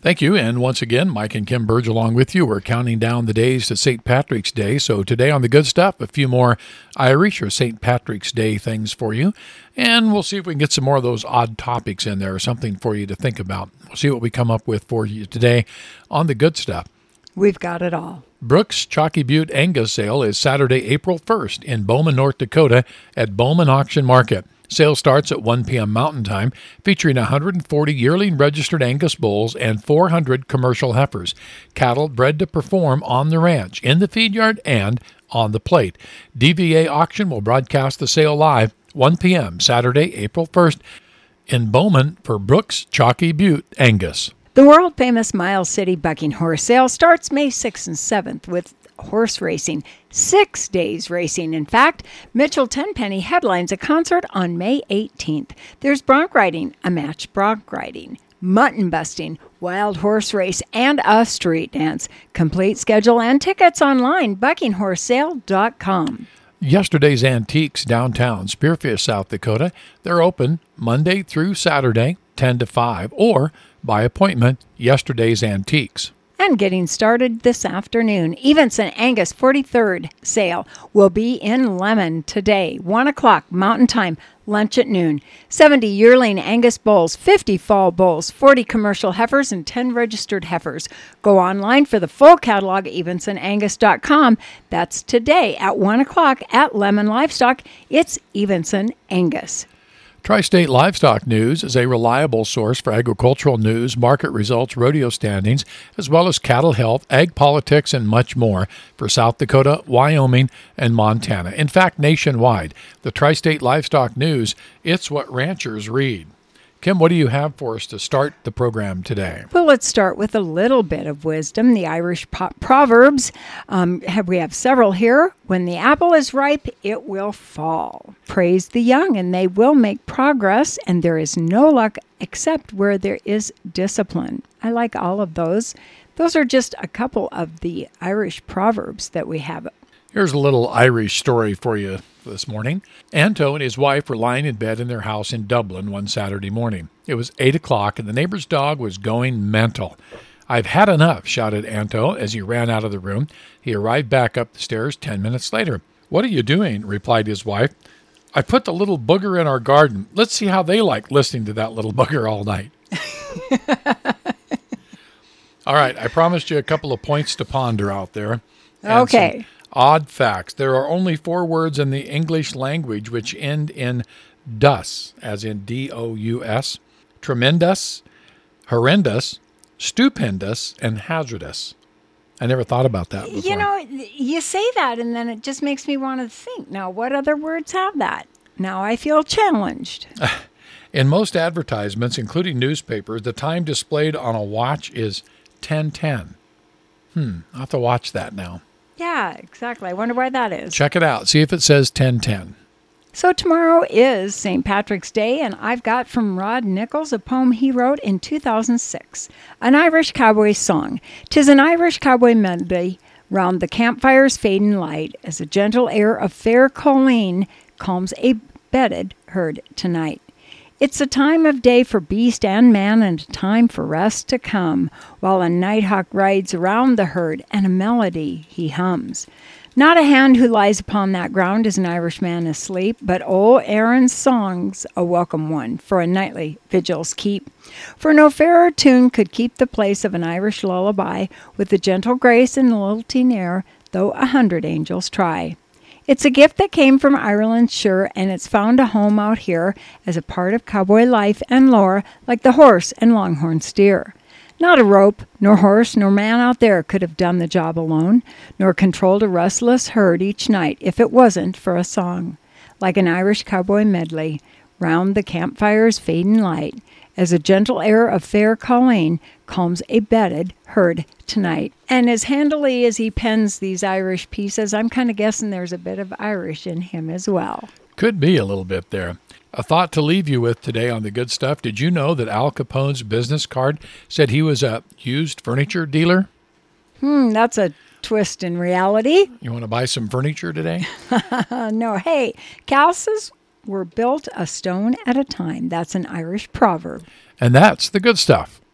Thank you. And once again, Mike and Kim Burge along with you. We're counting down the days to St. Patrick's Day. So today on The Good Stuff, a few more Irish or St. Patrick's Day things for you. And we'll see if we can get some more of those odd topics in there, something for you to think about. We'll see what we come up with for you today on The Good Stuff. We've got it all. Brooks Chalky Butte Angus sale is Saturday, April 1st in Bowman, North Dakota at Bowman Auction Market. Sale starts at 1 p.m. Mountain Time, featuring 140 yearling registered Angus bulls and 400 commercial heifers, cattle bred to perform on the ranch, in the feed yard, and on the plate. DVA Auction will broadcast the sale live 1 p.m. Saturday, April 1st in Bowman for Brooks Chalky Butte Angus. The world-famous Miles City Bucking Horse Sale starts May 6th and 7th with horse racing. 6 days racing. In fact, Mitchell Tenpenny headlines a concert on May 18th. There's bronc riding, a match bronc riding, mutton busting, wild horse race, and a street dance. Complete schedule and tickets online, buckinghorse.sale.com. Yesterday's Antiques downtown Spearfish, South Dakota. They're open Monday through Saturday, 10 to 5, or by appointment, Yesterday's Antiques. And getting started this afternoon, Evenson Angus 43rd sale will be in Lemon today, 1 o'clock Mountain Time, lunch at noon. 70 yearling Angus bulls, 50 fall bulls, 40 commercial heifers, and 10 registered heifers. Go online for the full catalog at evensonangus.com. That's today at 1 o'clock at Lemon Livestock. It's Evenson Angus. Tri-State Livestock News is a reliable source for agricultural news, market results, rodeo standings, as well as cattle health, ag politics, and much more for South Dakota, Wyoming, and Montana. In fact, nationwide, the Tri-State Livestock News, it's what ranchers read. Kim, what do you have for us to start the program today? Well, let's start with a little bit of wisdom. The Irish Proverbs. We have several here. When the apple is ripe, it will fall. Praise the young, and they will make progress, and there is no luck except where there is discipline. I like all of those. Those are just a couple of the Irish Proverbs that we have. Here's a little Irish story for you this morning. Anto and his wife were lying in bed in their house in Dublin one Saturday morning. It was 8 o'clock, and the neighbor's dog was going mental. "I've had enough," shouted Anto as he ran out of the room. He arrived back up the stairs 10 minutes later. "What are you doing?" replied his wife. "I put the little booger in our garden. Let's see how they like listening to that little booger all night." All right, I promised you a couple of points to ponder out there. Okay. Odd facts. There are only 4 words in the English language which end in dus, as in D-O-U-S. Tremendous, horrendous, stupendous, and hazardous. I never thought about that before. You know, you say that, and then it just makes me want to think, now, what other words have that? Now I feel challenged. In most advertisements, including newspapers, the time displayed on a watch is 10:10. I'll have to watch that now. Yeah, exactly. I wonder why that is. Check it out. See if it says 10:10. So tomorrow is St. Patrick's Day, and I've got from Rod Nichols a poem he wrote in 2006, an Irish cowboy song. 'Tis an Irish cowboy medley, round the campfire's fading light, as a gentle air of fair Colleen calms a bedded herd tonight. It's a time of day for beast and man, and a time for rest to come, while a nighthawk rides around the herd, and a melody he hums. Not a hand who lies upon that ground is an Irishman asleep, but old Aaron's song's a welcome one for a nightly vigil's keep. For no fairer tune could keep the place of an Irish lullaby, with the gentle grace and lilting air, though 100 angels try. It's a gift that came from Ireland, sure, and it's found a home out here as a part of cowboy life and lore, like the horse and longhorn steer. Not a rope, nor horse, nor man out there could have done the job alone, nor controlled a restless herd each night if it wasn't for a song. Like an Irish cowboy medley, round the campfire's fading light, as a gentle air of fair Colleen calms a bedded herd tonight. And as handily as he pens these Irish pieces, I'm kind of guessing there's a bit of Irish in him as well. Could be a little bit there. A thought to leave you with today on The Good Stuff. Did you know that Al Capone's business card said he was a used furniture dealer? That's a twist in reality. You want to buy some furniture today? No, hey, houses were built a stone at a time. That's an Irish proverb. And that's The Good Stuff.